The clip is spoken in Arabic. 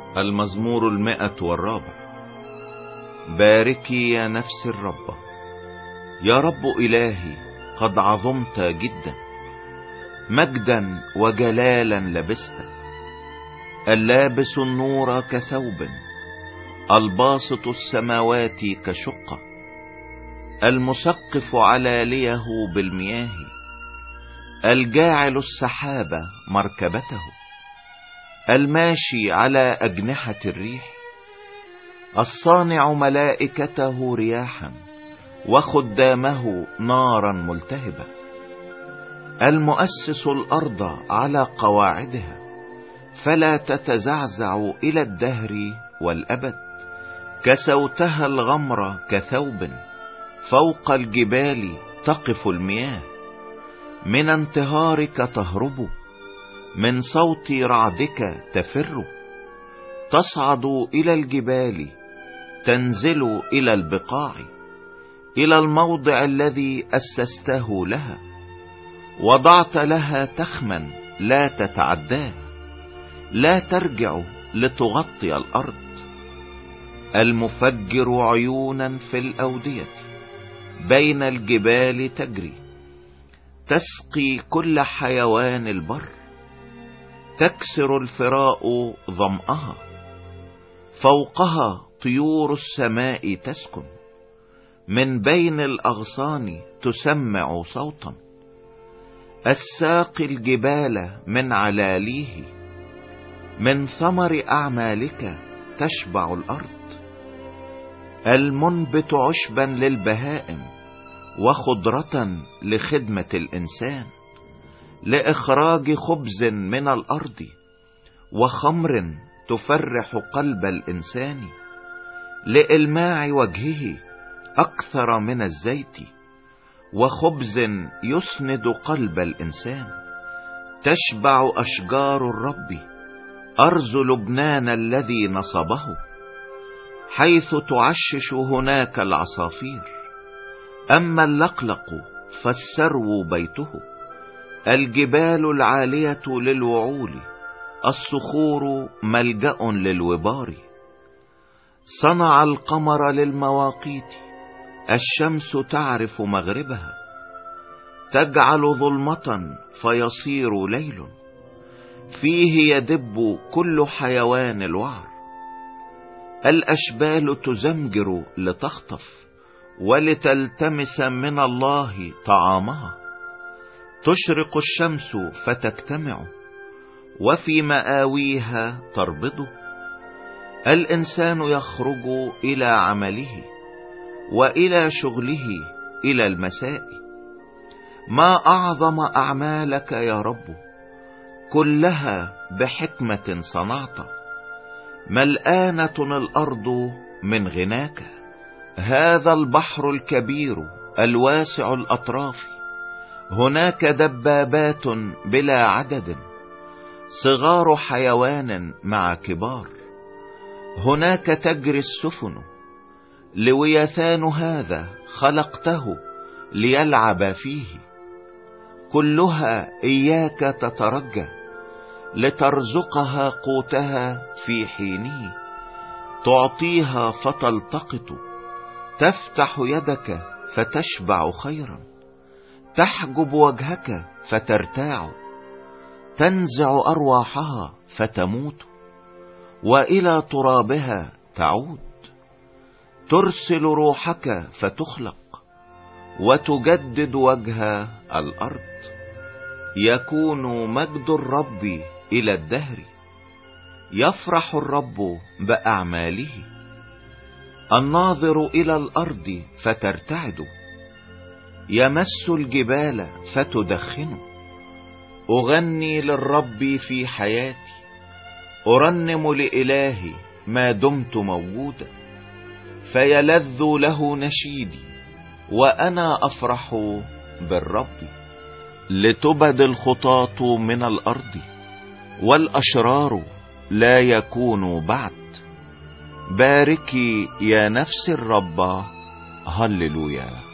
المزمور 104. باركي يا نفس الرب. يا رب إلهي قد عظمت جدا، مجدا وجلالا لبست، اللابس النور كثوب، الباسط السماوات كشقة، المسقف علاليه بالمياه، الجاعل السحاب مركبته، الماشي على أجنحة الريح، الصانع ملائكته رياحا وخدامه نارا ملتهبة، المؤسس الأرض على قواعدها فلا تتزعزع إلى الدهر والأبد، كسوتها الغمر كثوب، فوق الجبال تقف المياه، من انتهارك تهرب، من صوت رعدك تفر، تصعد إلى الجبال، تنزل إلى البقاع، إلى الموضع الذي أسسته لها، وضعت لها تخما لا تتعداه، لا ترجع لتغطي الأرض، المفجر عيونا في الأودية، بين الجبال تجري، تسقي كل حيوان البر، تكسر الفراء ظمأها، فوقها طيور السماء تسكن، من بين الأغصان تسمع صوتا، الساقي الجبال من علاليه، من ثمر أعمالك تشبع الأرض، المنبت عشبا للبهائم وخضرة لخدمة الإنسان، لإخراج خبز من الأرض وخمر تفرح قلب الإنسان، لإلماع وجهه أكثر من الزيت، وخبز يسند قلب الإنسان، تشبع أشجار الرب أرز لبنان الذي نصبه، حيث تعشش هناك العصافير، أما اللقلق فالسرو بيته، الجبال العالية للوعول، الصخور ملجأ للوبار، صنع القمر للمواقيت، الشمس تعرف مغربها، تجعل ظلمة فيصير ليل، فيه يدب كل حيوان الوعر، الأشبال تزمجر لتخطف ولتلتمس من الله طعامها، تشرق الشمس فتجتمع وفي مآويها تربض، الإنسان يخرج إلى عمله وإلى شغله إلى المساء، ما أعظم أعمالك يا رب، كلها بحكمة صنعت، ملآنة الأرض من غناك، هذا البحر الكبير الواسع الأطراف، هناك دبابات بلا عدد، صغار حيوان مع كبار، هناك تجري السفن، لويثان هذا خلقته ليلعب فيه، كلها إياك تترجى، لترزقها قوتها في حينه، تعطيها فتلتقط، تفتح يدك فتشبع خيرا، تحجب وجهك فترتاع، تنزع أرواحها فتموت، وإلى ترابها تعود، ترسل روحك فتخلق، وتجدد وجه الأرض، يكون مجد الرب إلى الدهر، يفرح الرب بأعماله، الناظر إلى الأرض فترتعد، يمس الجبال فتدخن، أغني للرب في حياتي، أرنم لإلهي ما دمت موجودا، فيلذ له نشيدي وأنا أفرح بالرب، لتبد الخطاة من الأرض والأشرار لا يكونوا بعد، باركي يا نفس الرب. هللويا.